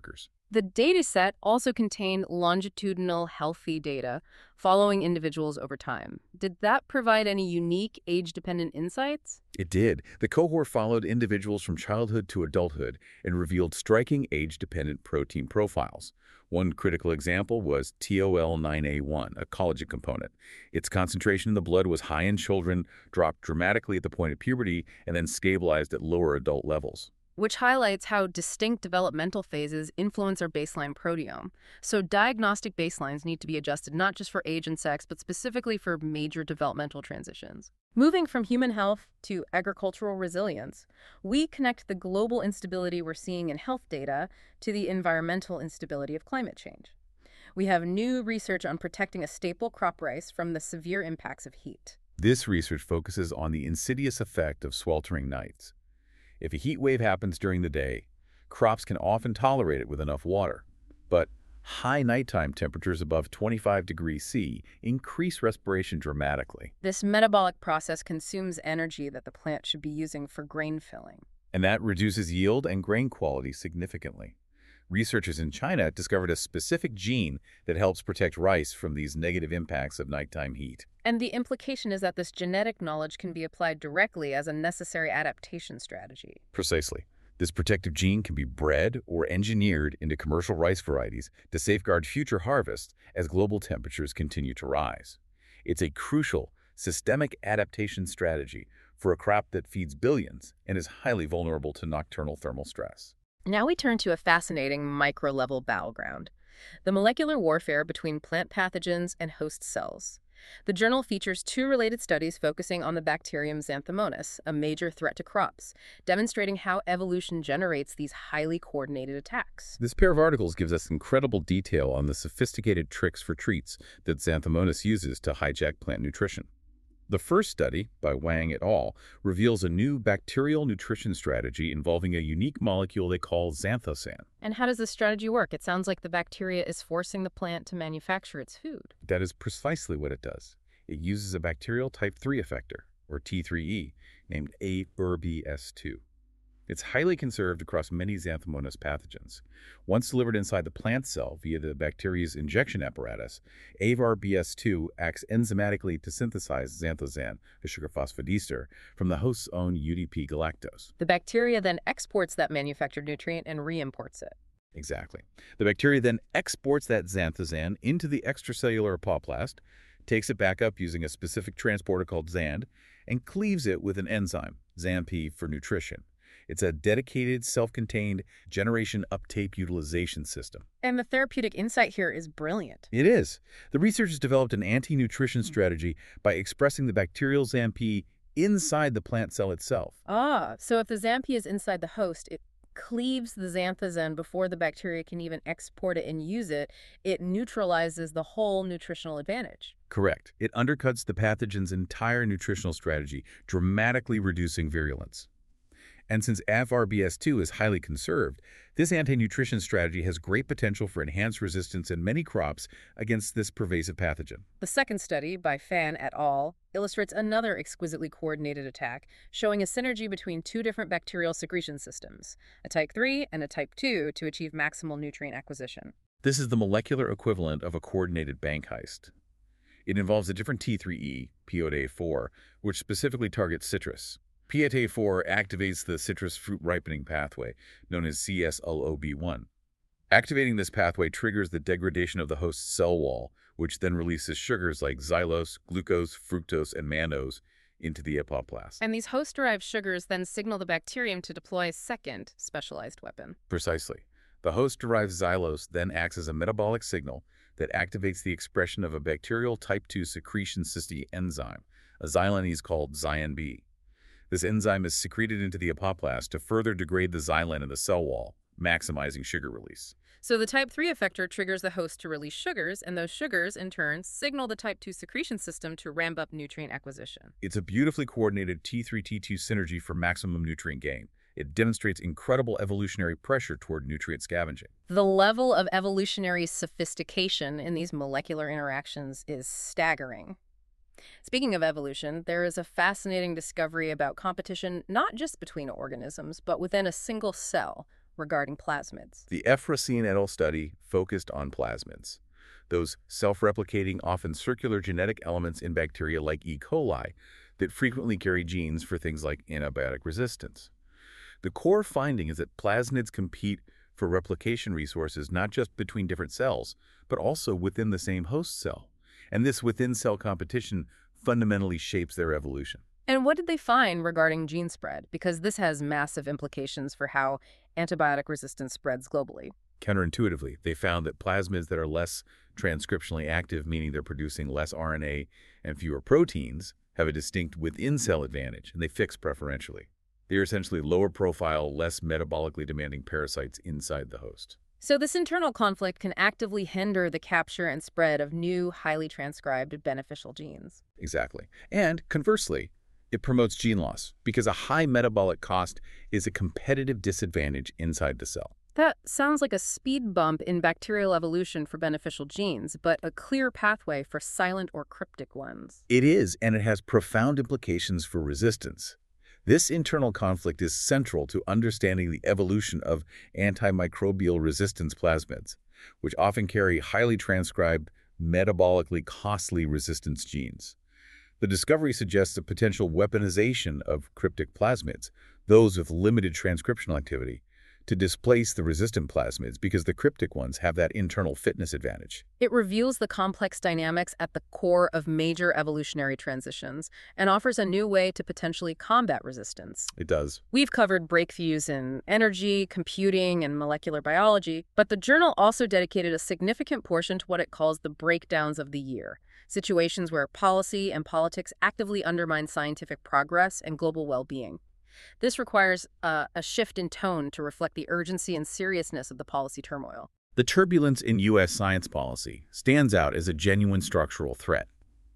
The dataset also contained longitudinal healthy data following individuals over time. Did that provide any unique age-dependent insights? It did. The cohort followed individuals from childhood to adulthood and revealed striking age-dependent protein profiles. One critical example was T O L nine A one, a collagen component. Its concentration in the blood was high in children, dropped dramatically at the point of puberty, and then stabilized at lower adult levels. Which highlights how distinct developmental phases influence our baseline proteome. So diagnostic baselines need to be adjusted not just for age and sex, but specifically for major developmental transitions. Moving from human health to agricultural resilience, we connect the global instability we're seeing in health data to the environmental instability of climate change. We have new research on protecting a staple crop rice from the severe impacts of heat. This research focuses on the insidious effect of sweltering nights. If a heat wave happens during the day, crops can often tolerate it with enough water. But high nighttime temperatures above twenty-five degrees C increase respiration dramatically. This metabolic process consumes energy that the plant should be using for grain filling. And that reduces yield and grain quality significantly. Researchers in China discovered a specific gene that helps protect rice from these negative impacts of nighttime heat. And the implication is that this genetic knowledge can be applied directly as a necessary adaptation strategy. Precisely. This protective gene can be bred or engineered into commercial rice varieties to safeguard future harvests as global temperatures continue to rise. It's a crucial, systemic adaptation strategy for a crop that feeds billions and is highly vulnerable to nocturnal thermal stress. Now we turn to a fascinating micro-level battleground, the molecular warfare between plant pathogens and host cells. The journal features two related studies focusing on the bacterium Xanthomonas, a major threat to crops, demonstrating how evolution generates these highly coordinated attacks. This pair of articles gives us incredible detail on the sophisticated tricks for treats that Xanthomonas uses to hijack plant nutrition. The first study, by Wang et al., reveals a new bacterial nutrition strategy involving a unique molecule they call xanthosan. And how does this strategy work? It sounds like the bacteria is forcing the plant to manufacture its food. That is precisely what it does. It uses a bacterial type three effector, or T three E, named A V R B S two. It's highly conserved across many Xanthomonas pathogens. Once delivered inside the plant cell via the bacteria's injection apparatus, A V R B S two acts enzymatically to synthesize xanthosan, a sugar phosphodiester, from the host's own U D P galactose. The bacteria then exports that manufactured nutrient and re-imports it. Exactly. The bacteria then exports that xanthosan into the extracellular apoplast, takes it back up using a specific transporter called X A N D, and cleaves it with an enzyme, X A M P for nutrition. It's a dedicated, self-contained generation uptake utilization system. And the therapeutic insight here is brilliant. It is. The researchers developed an anti-nutrition strategy by expressing the bacterial X A M P inside the plant cell itself. Ah, so if the X A M P is inside the host, it cleaves the xanthosan before the bacteria can even export it and use it. It neutralizes the whole nutritional advantage. Correct. It undercuts the pathogen's entire nutritional strategy, dramatically reducing virulence. And since A V R B S two is highly conserved, this anti-nutrition strategy has great potential for enhanced resistance in many crops against this pervasive pathogen. The second study, by Fan et al., illustrates another exquisitely coordinated attack, showing a synergy between two different bacterial secretion systems, a type three and a type two, to achieve maximal nutrient acquisition. This is the molecular equivalent of a coordinated bank heist. It involves a different T three E, P I O D A four, which specifically targets citrus. P I O D A four activates the citrus fruit ripening pathway, known as C S L O B one. Activating this pathway triggers the degradation of the host's cell wall, which then releases sugars like xylose, glucose, fructose, and mannose into the apoplast. And these host-derived sugars then signal the bacterium to deploy a second specialized weapon. Precisely. The host-derived xylose then acts as a metabolic signal that activates the expression of a bacterial type two secretion cysteine enzyme, a xylanase called xylan B. This enzyme is secreted into the apoplast to further degrade the xylan in the cell wall, maximizing sugar release. So the type three effector triggers the host to release sugars, and those sugars, in turn, signal the type two secretion system to ramp up nutrient acquisition. It's a beautifully coordinated T three T two synergy for maximum nutrient gain. It demonstrates incredible evolutionary pressure toward nutrient scavenging. The level of evolutionary sophistication in these molecular interactions is staggering. Speaking of evolution, there is a fascinating discovery about competition not just between organisms, but within a single cell, regarding plasmids. The Efrosine et al. Study focused on plasmids, those self-replicating, often circular genetic elements in bacteria like E. coli that frequently carry genes for things like antibiotic resistance. The core finding is that plasmids compete for replication resources not just between different cells, but also within the same host cell. And this within-cell competition fundamentally shapes their evolution. And what did they find regarding gene spread? Because this has massive implications for how antibiotic resistance spreads globally. Counterintuitively, they found that plasmids that are less transcriptionally active, meaning they're producing less R N A and fewer proteins, have a distinct within-cell advantage, and they fix preferentially. They are essentially lower profile, less metabolically demanding parasites inside the host. So this internal conflict can actively hinder the capture and spread of new, highly transcribed beneficial genes. Exactly. And conversely, it promotes gene loss because a high metabolic cost is a competitive disadvantage inside the cell. That sounds like a speed bump in bacterial evolution for beneficial genes, but a clear pathway for silent or cryptic ones. It is, and it has profound implications for resistance. This internal conflict is central to understanding the evolution of antimicrobial resistance plasmids, which often carry highly transcribed, metabolically costly resistance genes. The discovery suggests a potential weaponization of cryptic plasmids, those with limited transcriptional activity, to displace the resistant plasmids because the cryptic ones have that internal fitness advantage. It reveals the complex dynamics at the core of major evolutionary transitions and offers a new way to potentially combat resistance. It does. We've covered breakthroughs in energy, computing, and molecular biology, but the journal also dedicated a significant portion to what it calls the breakdowns of the year, situations where policy and politics actively undermine scientific progress and global well-being. This requires uh, a shift in tone to reflect the urgency and seriousness of the policy turmoil. The turbulence in U S science policy stands out as a genuine structural threat.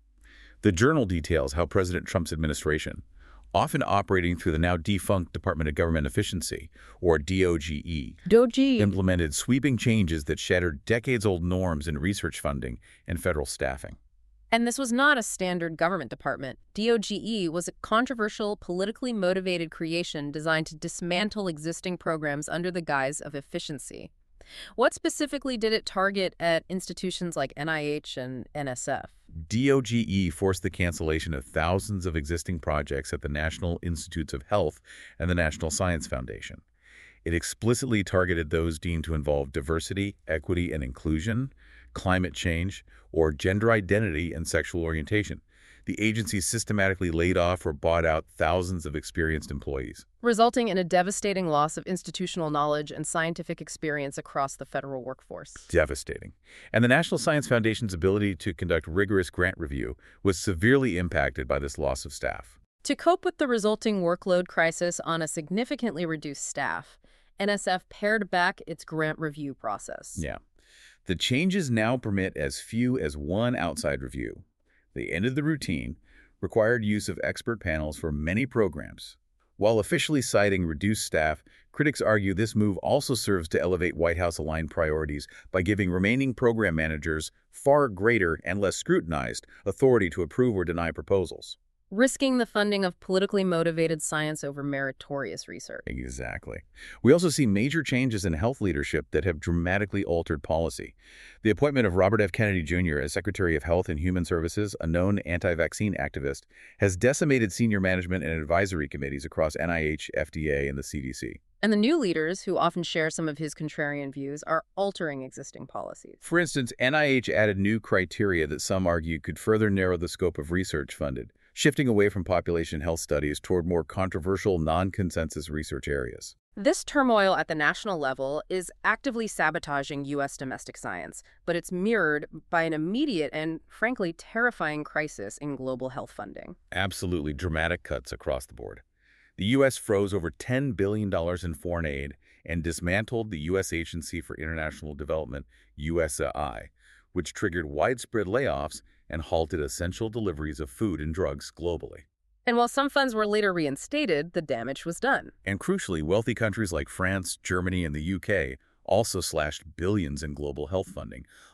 The journal details how President Trump's administration, often operating through the now defunct Department of Government Efficiency, or D O G E, D O G E. implemented sweeping changes that shattered decades-old norms in research funding and federal staffing. And this was not a standard government department. D O G E was a controversial, politically motivated creation designed to dismantle existing programs under the guise of efficiency. What specifically did it target at institutions like N I H and N S F? D O G E forced the cancellation of thousands of existing projects at the National Institutes of Health and the National Science Foundation. It explicitly targeted those deemed to involve diversity, equity, and inclusion, climate change, or gender identity and sexual orientation. The agency systematically laid off or bought out thousands of experienced employees, resulting in a devastating loss of institutional knowledge and scientific experience across the federal workforce. Devastating. And the National Science Foundation's ability to conduct rigorous grant review was severely impacted by this loss of staff. To cope with the resulting workload crisis on a significantly reduced staff, N S F pared back its grant review process. Yeah. The changes now permit as few as one outside review. They ended the routine, required use of expert panels for many programs. While officially citing reduced staff, critics argue this move also serves to elevate White House-aligned priorities by giving remaining program managers far greater and less scrutinized authority to approve or deny proposals. Risking the funding of politically motivated science over meritorious research. Exactly. We also see major changes in health leadership that have dramatically altered policy. The appointment of Robert F. Kennedy Junior as Secretary of Health and Human Services, a known anti-vaccine activist, has decimated senior management and advisory committees across N I H, F D A, and the C D C. And the new leaders, who often share some of his contrarian views, are altering existing policies. For instance, N I H added new criteria that some argue could further narrow the scope of research funded, shifting away from population health studies toward more controversial, non-consensus research areas. This turmoil at the national level is actively sabotaging U S domestic science, but it's mirrored by an immediate and, frankly, terrifying crisis in global health funding. Absolutely dramatic cuts across the board. The U S froze over ten billion dollars in foreign aid and dismantled the U S Agency for International Development, U S A I, which triggered widespread layoffs and halted essential deliveries of food and drugs globally. And while some funds were later reinstated, the damage was done. And crucially, wealthy countries like France, Germany, and the U K also slashed billions in global health funding,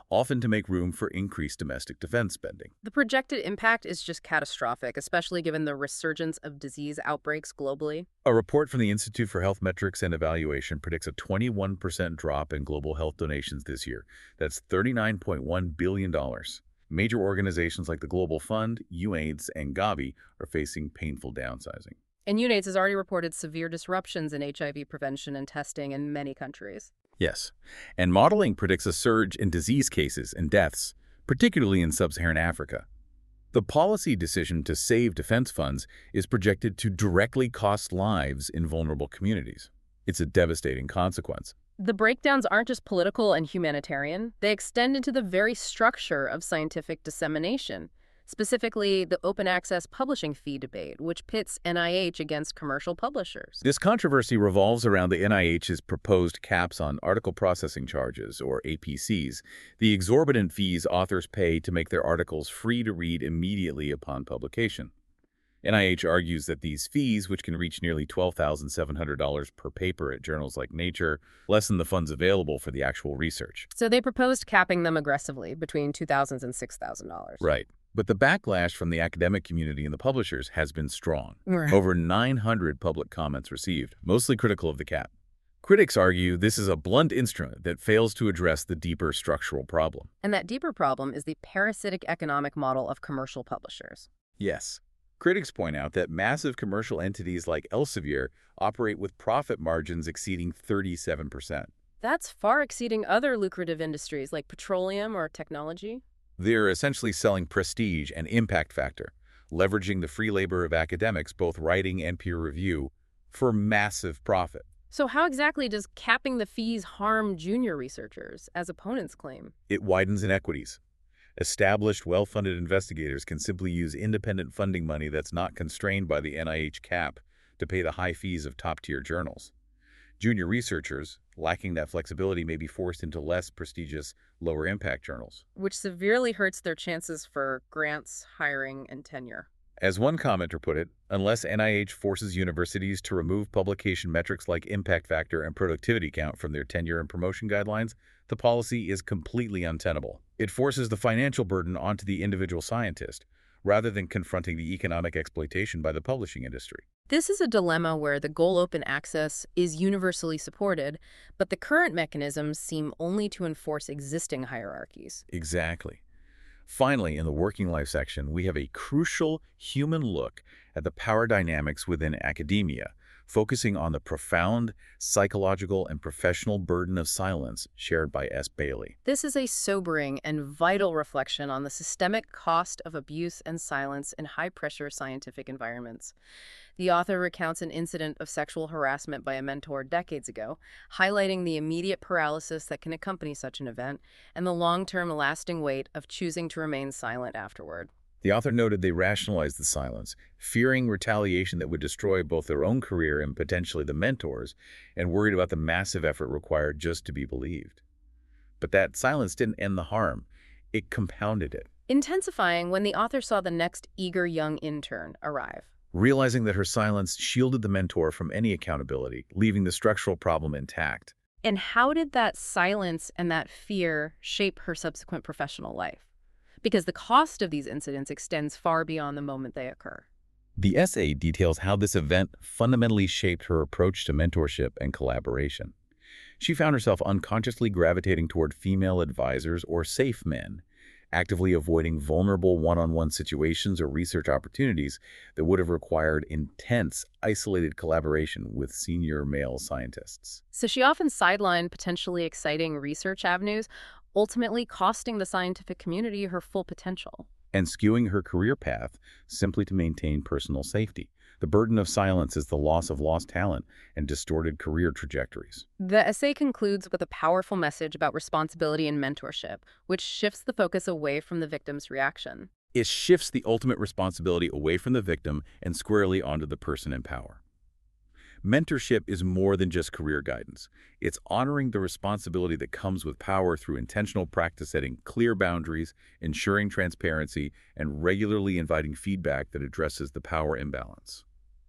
often to make room for increased domestic defense spending. The projected impact is just catastrophic, especially given the resurgence of disease outbreaks globally. A report from the Institute for Health Metrics and Evaluation predicts a twenty-one percent drop in global health donations this year. That's thirty-nine point one billion dollars. Major organizations like the Global Fund, UAIDS, and Gavi are facing painful downsizing. And UNAIDS has already reported severe disruptions in H I V prevention and testing in many countries. Yes, and modeling predicts a surge in disease cases and deaths, particularly in sub-Saharan Africa. The policy decision to save defense funds is projected to directly cost lives in vulnerable communities. It's a devastating consequence. The breakdowns aren't just political and humanitarian. They extend into the very structure of scientific dissemination, specifically the open access publishing fee debate, which pits N I H against commercial publishers. This controversy revolves around the N I H's proposed caps on article processing charges, or A P Cs, the exorbitant fees authors pay to make their articles free to read immediately upon publication. N I H argues that these fees, which can reach nearly twelve thousand seven hundred dollars per paper at journals like Nature, lessen the funds available for the actual research. So they proposed capping them aggressively between two thousand dollars and six thousand dollars. Right. But the backlash from the academic community and the publishers has been strong. Right. Over nine hundred public comments received, mostly critical of the cap. Critics argue this is a blunt instrument that fails to address the deeper structural problem. And that deeper problem is the parasitic economic model of commercial publishers. Yes. Critics point out that massive commercial entities like Elsevier operate with profit margins exceeding thirty-seven percent. That's far exceeding other lucrative industries like petroleum or technology. They're essentially selling prestige and impact factor, leveraging the free labor of academics, both writing and peer review, for massive profit. So how exactly does capping the fees harm junior researchers, as opponents claim? It widens inequities. Established, well-funded investigators can simply use independent funding money that's not constrained by the N I H cap to pay the high fees of top-tier journals. Junior researchers, lacking that flexibility, may be forced into less prestigious, lower-impact journals, Which severely hurts their chances for grants, hiring, and tenure. As one commenter put it, unless N I H forces universities to remove publication metrics like impact factor and productivity count from their tenure and promotion guidelines, the policy is completely untenable. It forces the financial burden onto the individual scientist, rather than confronting the economic exploitation by the publishing industry. This is a dilemma where the goal open access is universally supported, but the current mechanisms seem only to enforce existing hierarchies. Exactly. Finally, in the working life section, we have a crucial human look at the power dynamics within academia, focusing on the profound psychological and professional burden of silence shared by S. Bailey. This is a sobering and vital reflection on the systemic cost of abuse and silence in high-pressure scientific environments. The author recounts an incident of sexual harassment by a mentor decades ago, highlighting the immediate paralysis that can accompany such an event and the long-term lasting weight of choosing to remain silent afterward. The author noted they rationalized the silence, fearing retaliation that would destroy both their own career and potentially the mentor's, and worried about the massive effort required just to be believed. But that silence didn't end the harm. It compounded it. Intensifying when the author saw the next eager young intern arrive. Realizing that her silence shielded the mentor from any accountability, leaving the structural problem intact. And how did that silence and that fear shape her subsequent professional life? Because the cost of these incidents extends far beyond the moment they occur. The essay details how this event fundamentally shaped her approach to mentorship and collaboration. She found herself unconsciously gravitating toward female advisors or safe men, actively avoiding vulnerable one-on-one situations or research opportunities that would have required intense, isolated collaboration with senior male scientists. So she often sidelined potentially exciting research avenues, ultimately costing the scientific community her full potential. And skewing her career path simply to maintain personal safety. The burden of silence is the loss of lost talent and distorted career trajectories. The essay concludes with a powerful message about responsibility and mentorship, which shifts the focus away from the victim's reaction. It shifts the ultimate responsibility away from the victim and squarely onto the person in power. Mentorship is more than just career guidance. It's honoring the responsibility that comes with power through intentional practice setting clear boundaries, ensuring transparency, and regularly inviting feedback that addresses the power imbalance.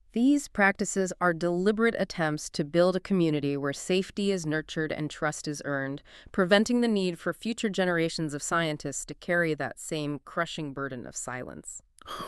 These practices are deliberate attempts to build a community where safety is nurtured and trust is earned, preventing the need for future generations of scientists to carry that same crushing burden of silence.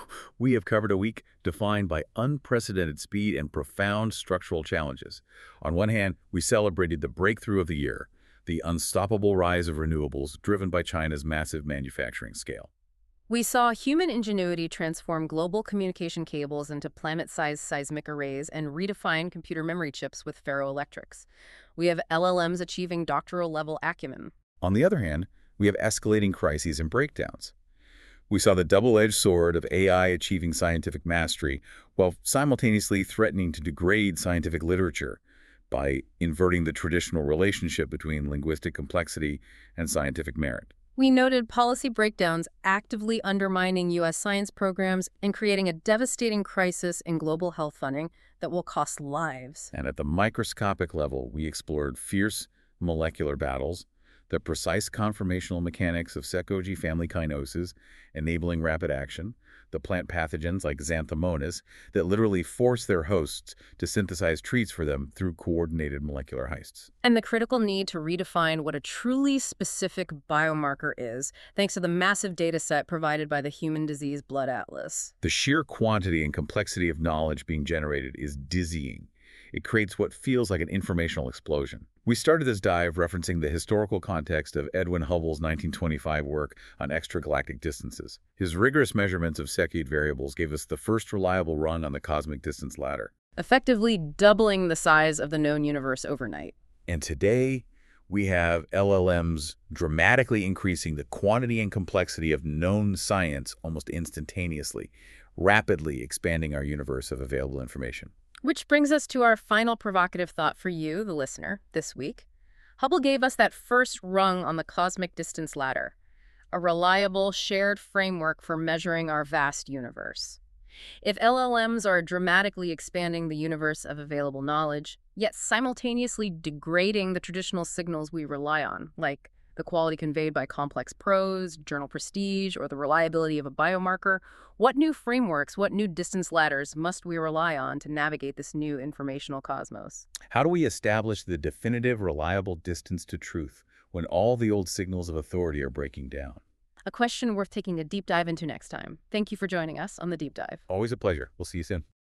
We have covered a week defined by unprecedented speed and profound structural challenges. On one hand, we celebrated the breakthrough of the year, the unstoppable rise of renewables driven by China's massive manufacturing scale. We saw human ingenuity transform global communication cables into planet-sized seismic arrays and redefine computer memory chips with ferroelectrics. We have L L Ms achieving doctoral-level acumen. On the other hand, we have escalating crises and breakdowns. We saw the double-edged sword of A I achieving scientific mastery while simultaneously threatening to degrade scientific literature by inverting the traditional relationship between linguistic complexity and scientific merit. We noted policy breakdowns actively undermining U S science programs and creating a devastating crisis in global health funding that will cost lives. And at the microscopic level, we explored fierce molecular battles, the precise conformational mechanics of Secco-G family kinoses, enabling rapid action, the plant pathogens like Xanthomonas that literally force their hosts to synthesize treats for them through coordinated molecular heists. And the critical need to redefine what a truly specific biomarker is, thanks to the massive data set provided by the Human Disease Blood Atlas. The sheer quantity and complexity of knowledge being generated is dizzying. It creates what feels like an informational explosion. We started this dive referencing the historical context of Edwin Hubble's nineteen twenty-five work on extragalactic distances. His rigorous measurements of Cepheid variables gave us the first reliable run on the cosmic distance ladder, Effectively doubling the size of the known universe overnight. and today we have L L Ms dramatically increasing the quantity and complexity of known science almost instantaneously, rapidly expanding our universe of available information. Which brings us to our final provocative thought for you, the listener, this week. Hubble gave us that first rung on the cosmic distance ladder, a reliable, shared framework for measuring our vast universe. If L L Ms are dramatically expanding the universe of available knowledge, yet simultaneously degrading the traditional signals we rely on, like the quality conveyed by complex prose, journal prestige, or the reliability of a biomarker, what new frameworks, what new distance ladders must we rely on to navigate this new informational cosmos? How do we establish the definitive, reliable distance to truth when all the old signals of authority are breaking down? A question worth taking a deep dive into next time. Thank you for joining us on The Deep Dive. Always a pleasure. We'll see you soon.